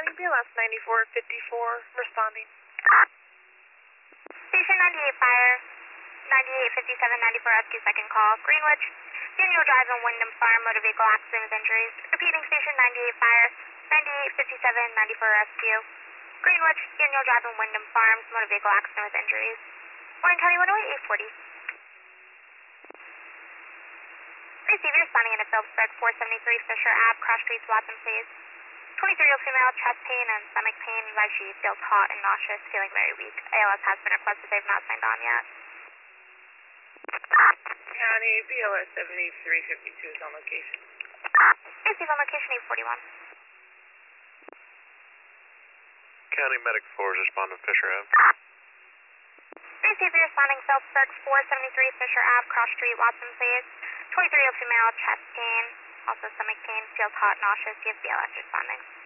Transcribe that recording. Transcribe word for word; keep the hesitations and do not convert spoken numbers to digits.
County, B L S ninety-four fifty-four, responding. Station ninety-eight Fire, ninety-eight fifty-seven ninety-four rescue, second call. Greenwich, Daniel Drive and Wyndham Farm, motor vehicle accident with injuries. Repeating, Station ninety-eight Fire, ninety-eight fifty-seven ninety-four rescue. Greenwich, Daniel Drive and Wyndham Farms, motor vehicle accident with injuries. Warren County one oh eight, eight forty. Receiver responding into Phillipsburg, four seventy-three Fisher Ave, Cross Streets, Watson, please. twenty-three-year-old female, chest pain and stomach pain. Advised she feels hot and nauseous, feeling very weak. A L S has been requested. They've not signed on yet. County, B L S seventy-three fifty-two is on location. Receive on location eight forty-one. County Medic four is responding to Fisher Ave. Receiver responding Phillipsburg, four seventy-three Fisher Ave, Cross Street, Watson, please. twenty-three-year-old female, chest pain, also stomach pain, feels hot, nauseous. C S B L S responding.